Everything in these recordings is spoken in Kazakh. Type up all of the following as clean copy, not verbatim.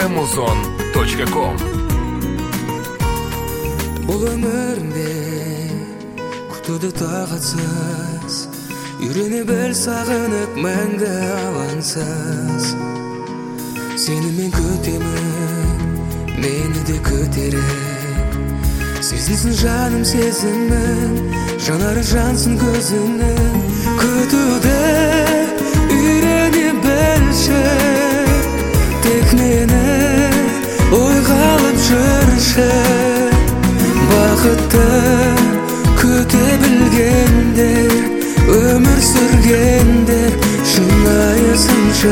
amazon.com. Бұл өмірімде күтуді тағатсыз, үйрене біл сағынып мәңгі алаңсыз. Сені мен күтемін, мені де көтеріп, сезінсін жаным сезімін, жанары жансын көзіңнің. Күтуді үйрене білші, тек мені ойға алып жүрші. Бақытты күте білгендер, өмір сүргендер шынайы сыншы.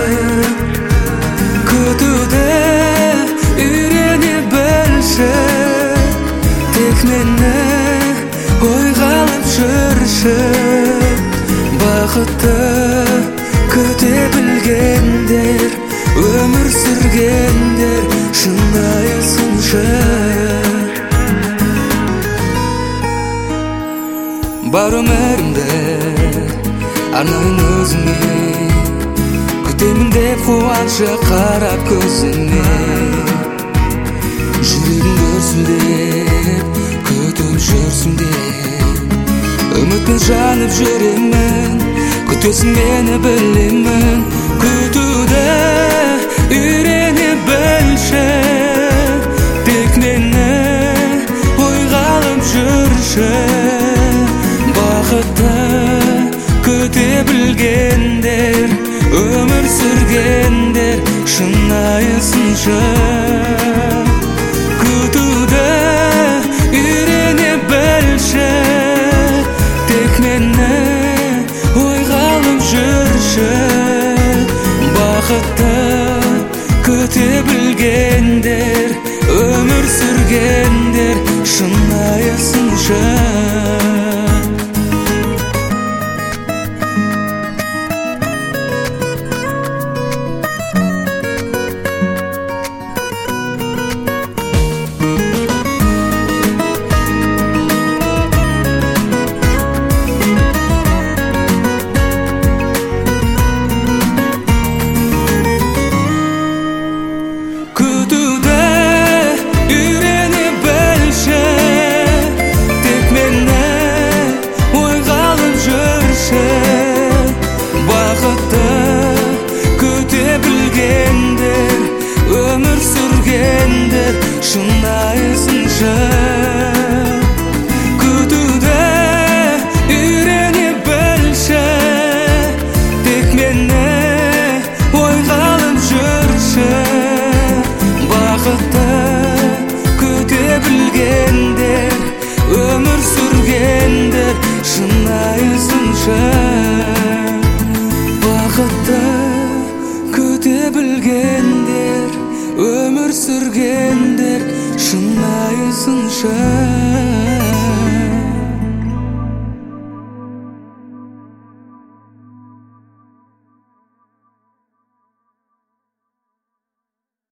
Күтуді үйрене білші, тек мені ойға алып жүрші. Бақытты күте білгендер, өмір сүргендер шынайы сыншы. Бар өмірімді арнайын өзіңе, күтемін деп қуаншы қарап көзіңе. Жүрегім дүрсілдеп күтіп жүрсің деп, үмітпен жанып жүремін, күтесің мені білемін. Күтуді үйрене білші, тек мені ойға алып жүрші. Бақытты күте білгендер, өмір сүргендер шынайы сыншы. Күтуді үйрене білші, тек мені ойға алып жүрші. Бақытты күте білгендер, өмір сүргендер шынайы сыншы. Өмір сүргендер шынайы сыншы. Күтуді үйрене білші, тек мені ойға алып жүрші. Бақытты күте білгендер, өмір сүргендер шынайы сыншы. Бақытты күте білгендер, өмір сүргендер шынайы сыншы.